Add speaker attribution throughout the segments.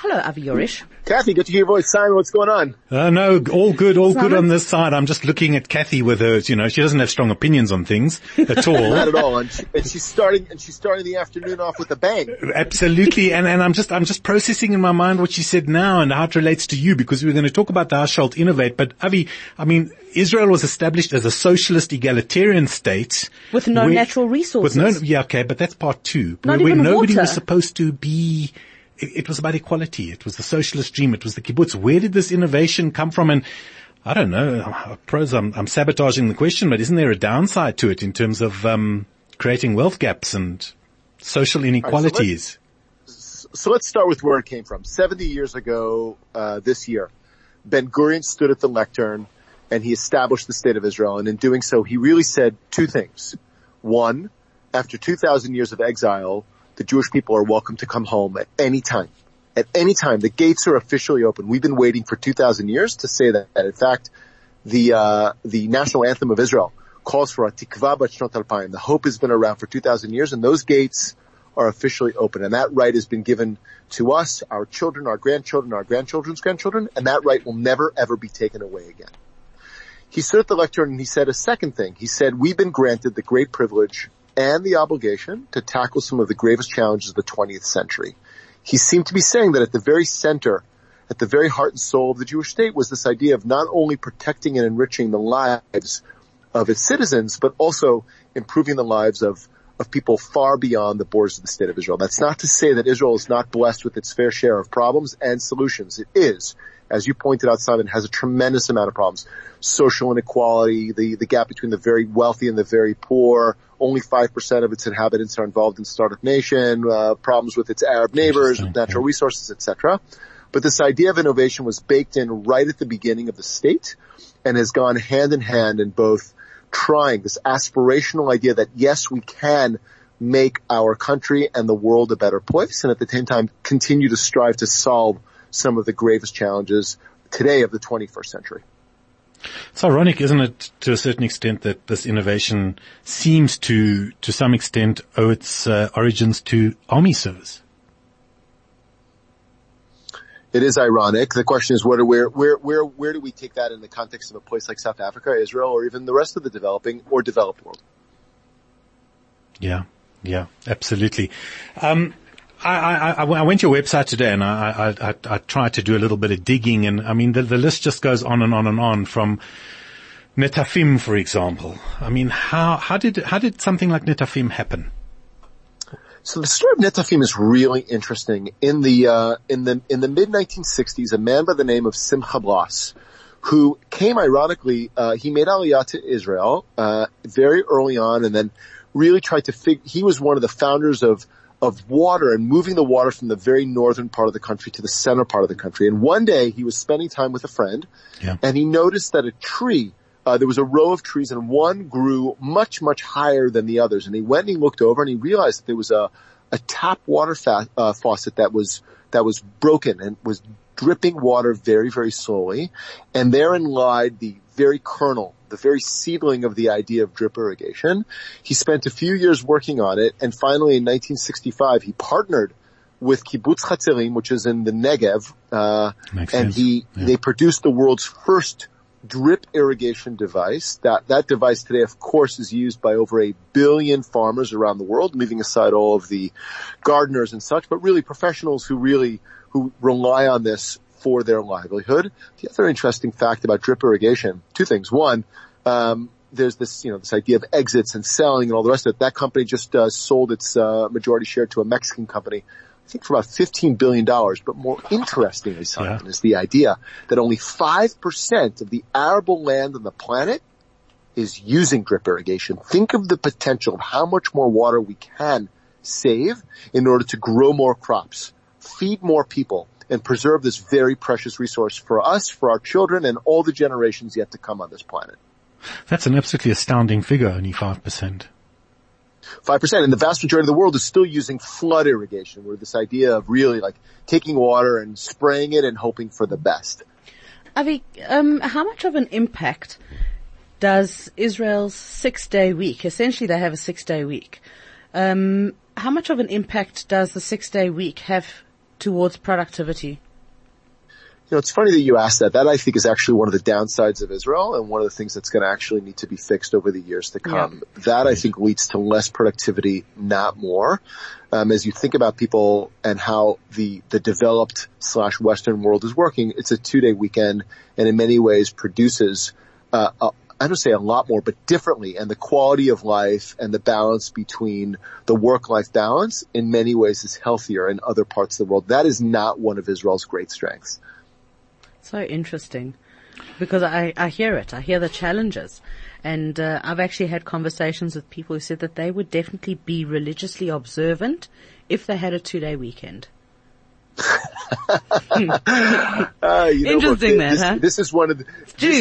Speaker 1: Hello, Avi Yorish.
Speaker 2: Kathy, good to hear your voice. Simon, what's going on?
Speaker 3: No, all good on this side. I'm just looking at Kathy with her, she doesn't have strong opinions on things at all.
Speaker 2: Not at all. And she's starting the afternoon off with a bang.
Speaker 3: Absolutely. And I'm just processing in my mind what she said now and how it relates to you, because we're going to talk about thou shalt innovate. But Avi, Israel was established as a socialist egalitarian state.
Speaker 1: With no natural resources.
Speaker 3: But that's part two.
Speaker 1: Not
Speaker 3: where
Speaker 1: even
Speaker 3: nobody
Speaker 1: water.
Speaker 3: was supposed to be. It was about equality. It was the socialist dream. It was the kibbutz. Where did this innovation come from? And I don't know. I suppose I'm sabotaging the question, but isn't there a downside to it in terms of creating wealth gaps and social inequalities?
Speaker 2: So let's start with where it came from. 70 years ago, this year, Ben Gurion stood at the lectern and he established the state of Israel. And in doing so, he really said two things. One, after 2,000 years of exile, the Jewish people are welcome to come home at any time. At any time. The gates are officially open. We've been waiting for 2,000 years to say that. And in fact, the national anthem of Israel calls for a tikva bat shnot alpayim. The hope has been around for 2,000 years, and those gates are officially open. And that right has been given to us, our children, our grandchildren, our grandchildren's grandchildren, and that right will never, ever be taken away again. He stood at the lectern and he said a second thing. He said, we've been granted the great privilege and the obligation to tackle some of the gravest challenges of the 20th century. He seemed to be saying that at the very center, at the very heart and soul of the Jewish state was this idea of not only protecting and enriching the lives of its citizens, but also improving the lives of people far beyond the borders of the state of Israel. That's not to say that Israel is not blessed with its fair share of problems and solutions. It is. As you pointed out, Simon, has a tremendous amount of problems. Social inequality, the gap between the very wealthy and the very poor. Only 5% of its inhabitants are involved in Startup Nation, problems with its Arab neighbors, with natural resources, etc. But this idea of innovation was baked in right at the beginning of the state and has gone hand in hand in both trying this aspirational idea that, yes, we can make our country and the world a better place, and at the same time continue to strive to solve some of the gravest challenges today of the 21st century.
Speaker 3: It's ironic, isn't it, to a certain extent, that this innovation seems to some extent, owe its origins to army service?
Speaker 2: It is ironic. The question is, where do we take that in the context of a place like South Africa, Israel, or even the rest of the developing or developed world?
Speaker 3: Yeah, absolutely. I went to your website today and I tried to do a little bit of digging, and the list just goes on and on and on, from Netafim, for example. How did something like Netafim happen?
Speaker 2: So the story of Netafim is really interesting. In the mid 1960s, a man by the name of Simcha Blas, who came ironically, he made Aliyah to Israel, very early on, and then really tried to he was one of the founders of water and moving the water from the very northern part of the country to the center part of the country. And one day he was spending time with a friend, and he noticed that a tree, there was a row of trees, and one grew much, much higher than the others. And he went and he looked over and he realized that there was a tap water faucet that was broken and was dripping water very, very slowly. And therein lied the very kernel, the very seedling of the idea of drip irrigation. He spent a few years working on it, and finally in 1965 he partnered with Kibbutz Hatzerim, which is in the Negev, they produced the world's first drip irrigation device. That device today, of course, is used by over 1 billion farmers around the world, leaving aside all of the gardeners and such, but really professionals who rely on this for their livelihood. The other interesting fact about drip irrigation, two things. One, there's this idea of exits and selling and all the rest of it. That company just sold its majority share to a Mexican company, I think for about $15 billion. But more interestingly, Simon, is the idea that only 5% of the arable land on the planet is using drip irrigation. Think of the potential of how much more water we can save in order to grow more crops, feed more people, and preserve this very precious resource for us, for our children, and all the generations yet to come on this planet.
Speaker 3: That's an absolutely astounding figure, only 5%.
Speaker 2: 5%, and the vast majority of the world is still using flood irrigation, where this idea of really taking water and spraying it and hoping for the best.
Speaker 1: Avi, how much of an impact does Israel's 6-day week, essentially they have a 6-day week, how much of an impact does the 6-day week have towards productivity?
Speaker 2: It's funny that you asked that. That, I think, is actually one of the downsides of Israel and one of the things that's going to actually need to be fixed over the years to come. Yeah. That, I think, leads to less productivity, not more. As you think about people and how the developed / Western world is working, it's a 2-day weekend and in many ways produces, I don't say a lot more, but differently. And the quality of life and the balance between the work-life balance in many ways is healthier in other parts of the world. That is not one of Israel's great strengths.
Speaker 1: So interesting, because I hear it. I hear the challenges. And I've actually had conversations with people who said that they would definitely be religiously observant if they had a 2-day weekend. Interesting,
Speaker 2: this is one of the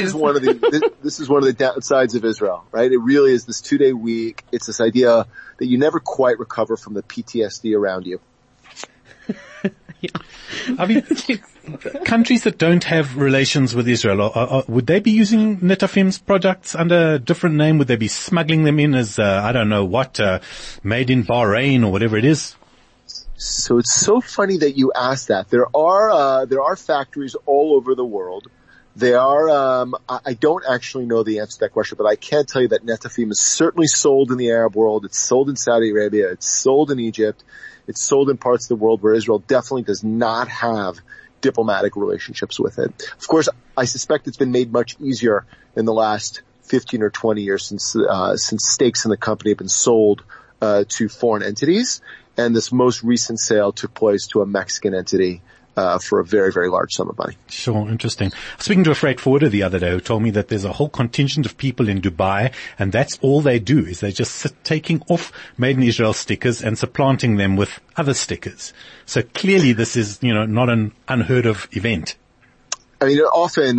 Speaker 2: downsides of Israel, right? It really is this 2-day week. It's this idea that you never quite recover from the PTSD around you.
Speaker 3: I mean, countries that don't have relations with Israel, would they be using Netafim's products under a different name? Would they be smuggling them in as, I don't know what, made in Bahrain or whatever it is?
Speaker 2: So it's so funny that you asked that. There are factories all over the world. They are, I don't actually know the answer to that question, but I can tell you that Netafim is certainly sold in the Arab world. It's sold in Saudi Arabia. It's sold in Egypt. It's sold in parts of the world where Israel definitely does not have diplomatic relationships with it. Of course, I suspect it's been made much easier in the last 15 or 20 years since stakes in the company have been sold to foreign entities. And this most recent sale took place to a Mexican entity for a very, very large sum of money.
Speaker 3: Sure, interesting. Speaking to a freight forwarder the other day who told me that there's a whole contingent of people in Dubai, and that's all they do is they just sit taking off Made in Israel stickers and supplanting them with other stickers. So clearly this is, not an unheard of event.
Speaker 2: I mean, often,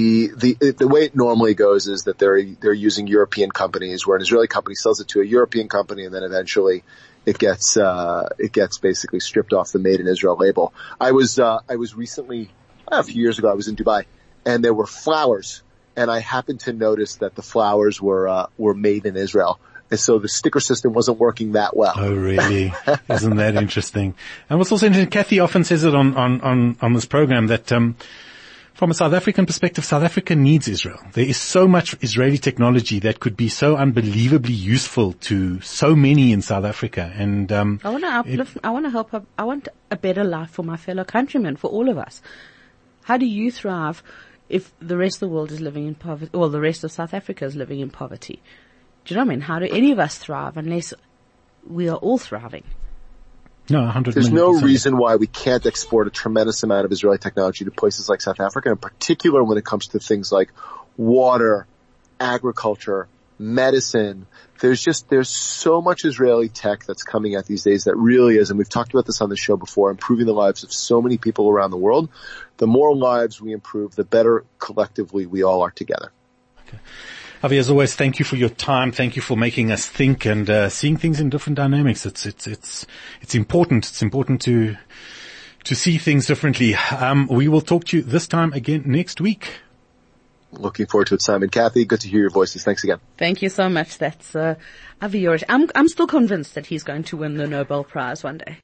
Speaker 2: the way it normally goes is that they're using European companies, where an Israeli company sells it to a European company, and then eventually it gets basically stripped off the Made in Israel label. I was recently, a few years ago, I was in Dubai, and there were flowers, and I happened to notice that the flowers were made in Israel. And so the sticker system wasn't working that well.
Speaker 3: Oh, really? Isn't that interesting? And what's also interesting, Kathy often says it on this program that, from a South African perspective, South Africa needs Israel. There is so much Israeli technology that could be so unbelievably useful to so many in South Africa. And
Speaker 1: I want to uplift. I want to help. I want a better life for my fellow countrymen, for all of us. How do you thrive if the rest of the world is living in poverty, or the rest of South Africa is living in poverty? Do you know what I mean? How do any of us thrive unless we are all thriving?
Speaker 3: No, 100%.
Speaker 2: There's no reason why we can't export a tremendous amount of Israeli technology to places like South Africa, in particular when it comes to things like water, agriculture, medicine. There's so much Israeli tech that's coming out these days that really is, and we've talked about this on the show before, improving the lives of so many people around the world. The more lives we improve, the better collectively we all are together.
Speaker 3: Okay. Avi, as always, thank you for your time. Thank you for making us think and seeing things in different dynamics. It's important. It's important to see things differently. We will talk to you this time again next week.
Speaker 2: Looking forward to it, Simon. Kathy, good to hear your voices. Thanks again.
Speaker 1: Thank you so much. That's Avi Yorich. I'm still convinced that he's going to win the Nobel Prize one day.